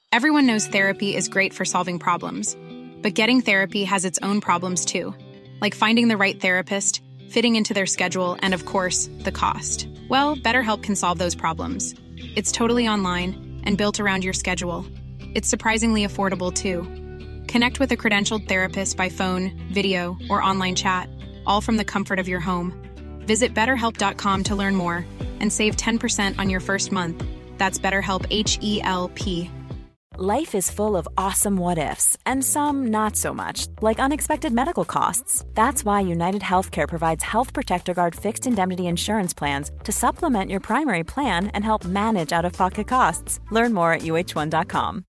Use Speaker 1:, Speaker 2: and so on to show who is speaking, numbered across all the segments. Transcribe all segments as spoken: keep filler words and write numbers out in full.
Speaker 1: Everyone knows therapy is great for solving problems, but getting therapy has its own problems too, like finding the right therapist, fitting into their schedule, and of course, the cost. Well, BetterHelp can solve those problems. It's totally online and built around your schedule. It's surprisingly affordable too. Connect with a credentialed therapist by phone, video, or online chat, all from the comfort of your home. Visit better help dot com to learn more and save ten percent on your first month. That's BetterHelp, H E L P.
Speaker 2: Life is full of awesome what-ifs, and some not so much, like unexpected medical costs. That's why United Healthcare provides Health Protector Guard fixed indemnity insurance plans to supplement your primary plan and help manage out-of-pocket costs. Learn more at U H one dot com.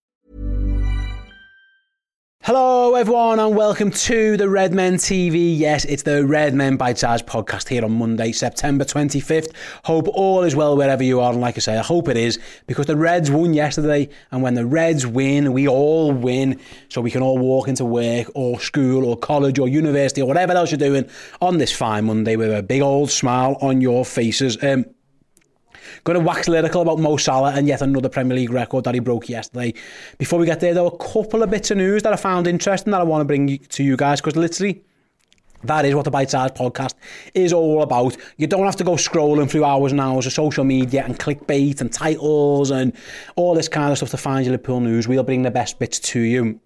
Speaker 3: Hello everyone and welcome to the Redmen T V. Yes, it's the Redmen Bite-Size podcast here on Monday, September twenty-fifth. Hope all is well wherever you are, and like I say, I hope it is, because the Reds won yesterday, and when the Reds win, we all win, so we can all walk into work or school or college or university or whatever else you're doing on this fine Monday with a big old smile on your faces. Um, Going to wax lyrical about Mo Salah and yet another Premier League record that he broke yesterday. Before we get there, though, a couple of bits of news that I found interesting that I want to bring to you guys, because literally that is what the Bite Size podcast is all about. You don't have to go scrolling through hours and hours of social media and clickbait and titles and all this kind of stuff to find your Liverpool news. We'll bring the best bits to you.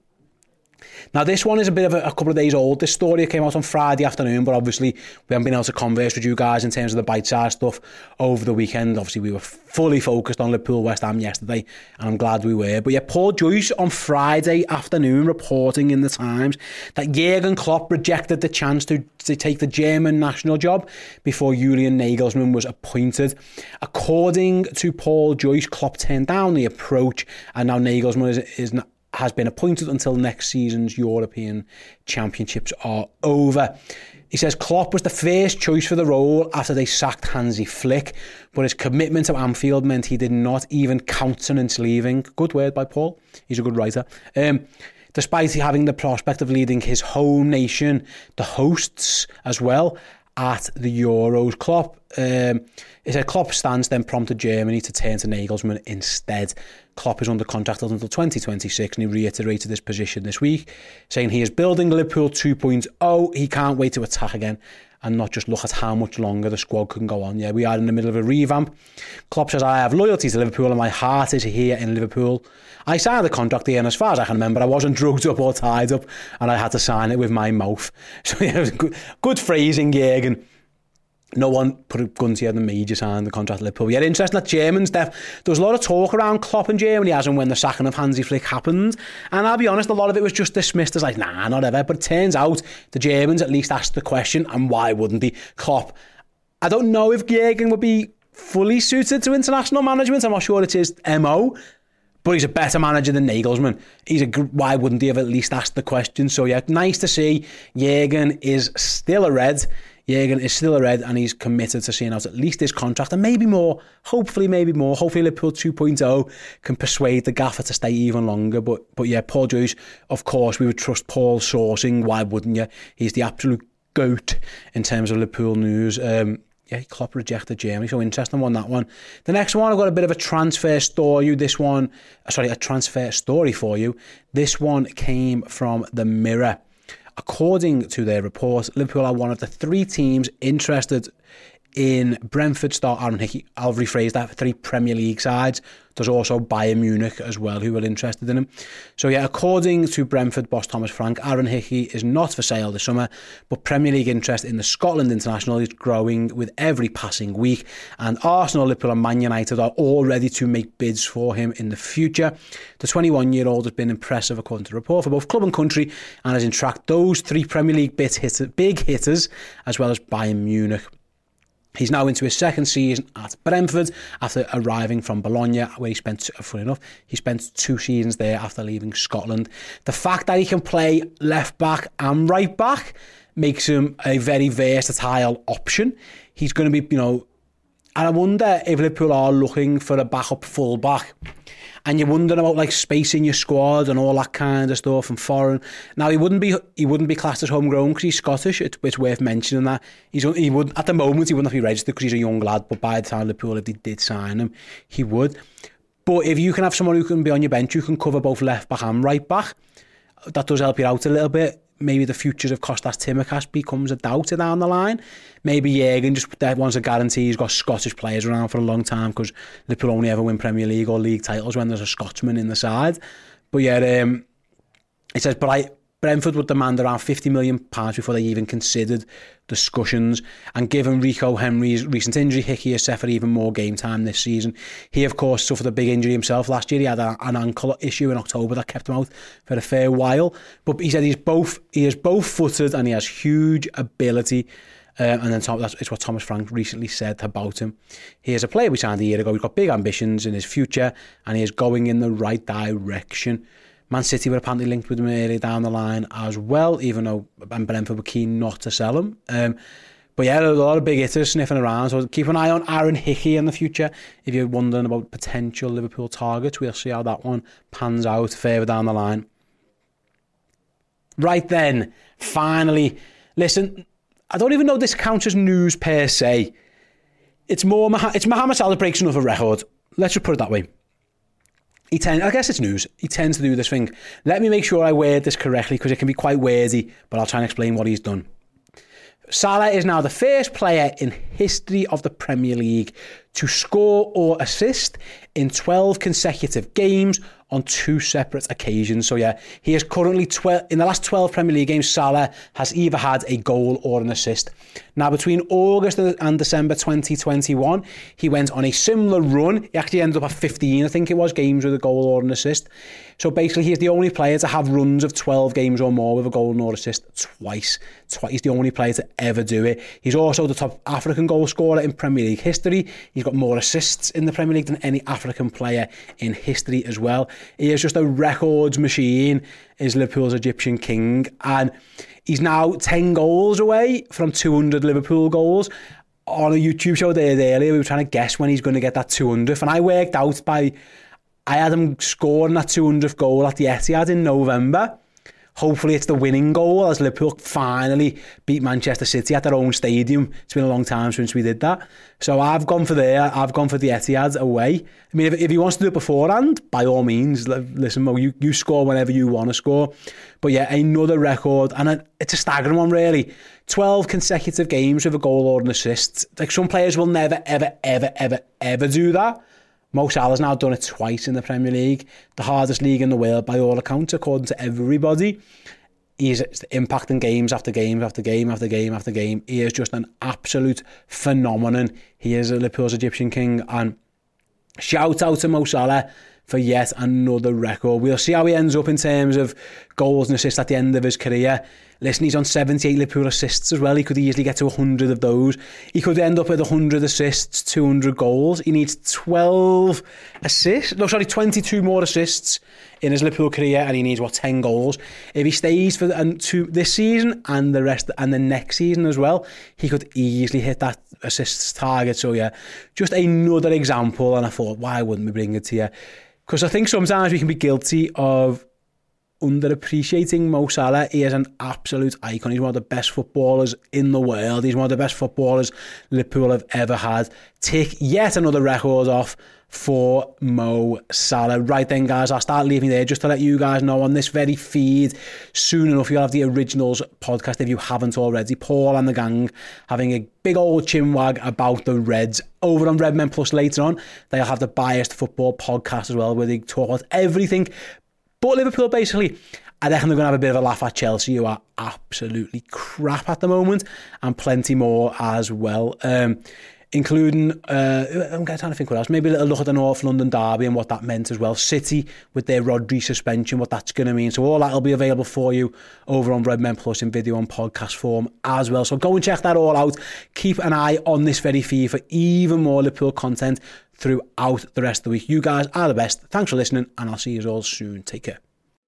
Speaker 3: Now, this one is a bit of a, a couple of days old. This story came out on Friday afternoon, but obviously we haven't been able to converse with you guys in terms of the bite-size stuff over the weekend. Obviously, we were fully focused on Liverpool West Ham yesterday, and I'm glad we were. But yeah, Paul Joyce on Friday afternoon reporting in the Times that Jurgen Klopp rejected the chance to, to take the German national job before Julian Nagelsmann was appointed. According to Paul Joyce, Klopp turned down the approach, and now Nagelsmann is, is not has been appointed until next season's European Championships are over. He says Klopp was the first choice for the role after they sacked Hansi Flick, but his commitment to Anfield meant he did not even countenance leaving. Good word by Paul. He's a good writer. Um, despite having the prospect of leading his home nation, the hosts as well, at the Euros. Klopp, um, he said Klopp's stance then prompted Germany to turn to Nagelsmann instead. Klopp is under contract until twenty twenty-six, and he reiterated his position this week, saying he is building Liverpool two point oh. He can't wait to attack again and not just look at how much longer the squad can go on. Yeah, we are in the middle of a revamp. Klopp says, I have loyalty to Liverpool and my heart is here in Liverpool. I signed the contract here, and as far as I can remember, I wasn't drugged up or tied up, and I had to sign it with my mouth. So yeah, it was good, good phrasing, Jurgen. No one put a gun to you than me to sign the contract at Liverpool. Yeah, interesting that Germans, def- there was a lot of talk around Klopp in Germany as and when the sacking of Hansi Flick happened. And I'll be honest, a lot of it was just dismissed as like, nah, not ever. But it turns out the Germans at least asked the question, and why wouldn't he? Klopp, I don't know if Jurgen would be fully suited to international management. I'm not sure it's his M O. But he's a better manager than Nagelsmann. He's a why wouldn't he have at least asked the question? So yeah, nice to see Jurgen is still a Red. Jurgen is still a Red, and he's committed to seeing out at least his contract, and maybe more. Hopefully, maybe more. Hopefully, Liverpool two point oh can persuade the gaffer to stay even longer. But but yeah, Paul Joyce, of course, we would trust Paul's sourcing. Why wouldn't you? He's the absolute GOAT in terms of Liverpool news. Um, yeah, Klopp rejected Germany, so interesting one, that one. The next one, I've got a bit of a transfer story. This one, sorry, a transfer story for you. This one came from the Mirror. According to their report, Liverpool are one of the three teams interested in Brentford star Aaron Hickey. I'll rephrase that, for three Premier League sides. There's also Bayern Munich as well who are interested in him. So yeah, according to Brentford boss Thomas Frank, Aaron Hickey is not for sale this summer, but Premier League interest in the Scotland international is growing with every passing week, and Arsenal, Liverpool and Man United are all ready to make bids for him in the future. The twenty-one-year-old has been impressive according to the report for both club and country, and has attracted those three Premier League big hitters, big hitters as well as Bayern Munich. He's now into his second season at Brentford after arriving from Bologna, where he spent, funny enough, he spent two seasons there after leaving Scotland. The fact that he can play left back and right back makes him a very versatile option. He's going to be, you know, and I wonder if Liverpool are looking for a backup full back. And you're wondering about like space in your squad and all that kind of stuff and foreign. Now he wouldn't be he wouldn't be classed as homegrown because he's Scottish. It's, it's worth mentioning that he's he would at the moment he wouldn't have to be registered because he's a young lad. But by the time Liverpool, if they did sign him, he would. But if you can have someone who can be on your bench, who can cover both left back and right back, that does help you out a little bit. Maybe the future of Kostas Tsimikas becomes a doubter down the line. Maybe Jürgen just wants a guarantee he's got Scottish players around for a long time, because Liverpool only ever win Premier League or league titles when there's a Scotsman in the side. But yeah, um, it says, but I, Brentford would demand around fifty million pounds before they even considered discussions. And given Rico Henry's recent injury, Hickey has set for even more game time this season. He, of course, suffered a big injury himself last year. He had a, an ankle issue in October that kept him out for a fair while. But he said he's both he is both-footed and he has huge ability. Um, and then Tom, that's it's what Thomas Frank recently said about him. He is a player we signed a year ago. He's got big ambitions in his future and he is going in the right direction. Man City were apparently linked with him early down the line as well, even though Brentford were keen not to sell him. Um, but yeah, there's a lot of big hitters sniffing around, so keep an eye on Aaron Hickey in the future. If you're wondering about potential Liverpool targets, we'll see how that one pans out further down the line. Right then, finally, listen, I don't even know this counts as news per se. It's more, it's Mohamed Salah breaks another record. Let's just put it that way. He tends, I guess it's news. He tends to do this thing. Let me make sure I word this correctly, because it can be quite wordy, but I'll try and explain what he's done. Salah is now the first player in history of the Premier League to score or assist in twelve consecutive games on two separate occasions. So yeah, he is currently twelve in the last twelve Premier League games. Salah has either had a goal or an assist. Now, between August and December twenty twenty-one, he went on a similar run. He actually ended up at fifteen, I think it was, games with a goal or an assist. So basically, he's the only player to have runs of twelve games or more with a goal or assist twice. Twice. He's the only player to ever do it. He's also the top African goal scorer in Premier League history. He's got more assists in the Premier League than any African player in history as well. He is just a records machine, is Liverpool's Egyptian king. And he's now ten goals away from two hundred Liverpool goals. On a YouTube show there earlier, we were trying to guess when he's going to get that two hundredth. And I worked out by... I had him scoring that two hundredth goal at the Etihad in November. Hopefully it's the winning goal, as Liverpool finally beat Manchester City at their own stadium. It's been a long time since we did that. So I've gone for there. I've gone for the Etihad away. I mean, if, if he wants to do it beforehand, by all means, listen, Mo, you, you score whenever you want to score. But yeah, another record. And a, it's a staggering one, really. twelve consecutive games with a goal or an assist. Like, some players will never, ever, ever, ever, ever do that. Mo Salah's now done it twice in the Premier League, the hardest league in the world by all accounts, according to everybody. He's impacting games after game after game after game after game. He is just an absolute phenomenon. He is Liverpool's Egyptian king, and shout out to Mo Salah for yet another record. We'll see how he ends up in terms of goals and assists at the end of his career. Listen, he's on seventy-eight Liverpool assists as well. He could easily get to one hundred of those. He could end up with one hundred assists, two hundred goals. He needs twelve assists. No, sorry, twenty-two more assists in his Liverpool career, and he needs, what, ten goals. If he stays for the, and to this season and the rest and the next season as well, he could easily hit that assists target. So yeah, just another example. And I thought, why wouldn't we bring it to you? Because I think sometimes we can be guilty of underappreciating Mo Salah. He is an absolute icon. He's one of the best footballers in the world. He's one of the best footballers Liverpool have ever had. Take yet another record off for Mo Salah. Right then, guys, I'll start leaving there just to let you guys know on this very feed. Soon enough, you'll have the Originals podcast if you haven't already. Paul and the gang having a big old chinwag about the Reds. Over on Redmen Plus later on, they'll have the Biased Football podcast as well, where they talk about everything but Liverpool, basically. I reckon they're going to have a bit of a laugh at Chelsea, who are absolutely crap at the moment, and plenty more as well. Um, including, uh, I'm trying to think what else, maybe a little look at the North London derby and what that meant as well. City with their Rodri suspension, what that's going to mean. So all that will be available for you over on Redmen Plus in video and podcast form as well. So go and check that all out. Keep an eye on this very feed for even more Liverpool content throughout the rest of the week. You guys are the best. Thanks for listening, and I'll see you all soon. Take care.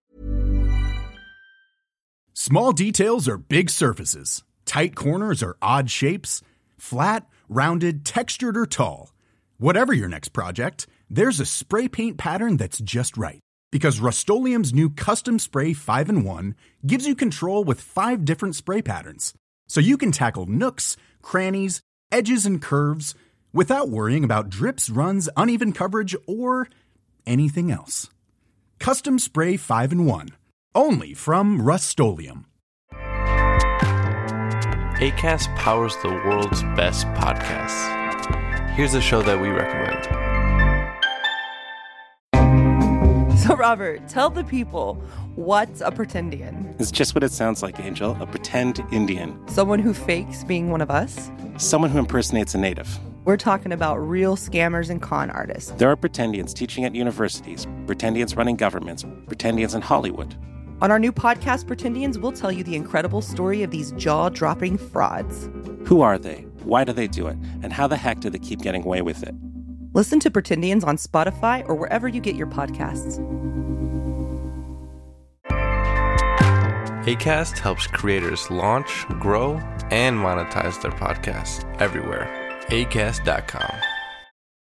Speaker 4: Small details are big surfaces. Tight corners are odd shapes. Flat, rounded, textured, or tall. Whatever your next project, there's a spray paint pattern that's just right. Because Rust-Oleum's new Custom Spray five in one gives you control with five different spray patterns. So you can tackle nooks, crannies, edges, and curves without worrying about drips, runs, uneven coverage, or anything else. Custom Spray five in one. Only from Rust-Oleum.
Speaker 5: Acast powers the world's best podcasts. Here's a show that we recommend.
Speaker 6: So, Robert, tell the people, what's a pretendian?
Speaker 7: It's just what it sounds like, Angel. A pretend Indian.
Speaker 6: Someone who fakes being one of us?
Speaker 7: Someone who impersonates a native.
Speaker 6: We're talking about real scammers and con artists.
Speaker 7: There are pretendians teaching at universities, pretendians running governments, pretendians in Hollywood.
Speaker 6: On our new podcast, Pretendians, we'll tell you the incredible story of these jaw-dropping frauds.
Speaker 7: Who are they? Why do they do it? And how the heck do they keep getting away with it?
Speaker 6: Listen to Pretendians on Spotify or wherever you get your podcasts.
Speaker 5: Acast helps creators launch, grow, and monetize their podcasts everywhere. Acast dot com.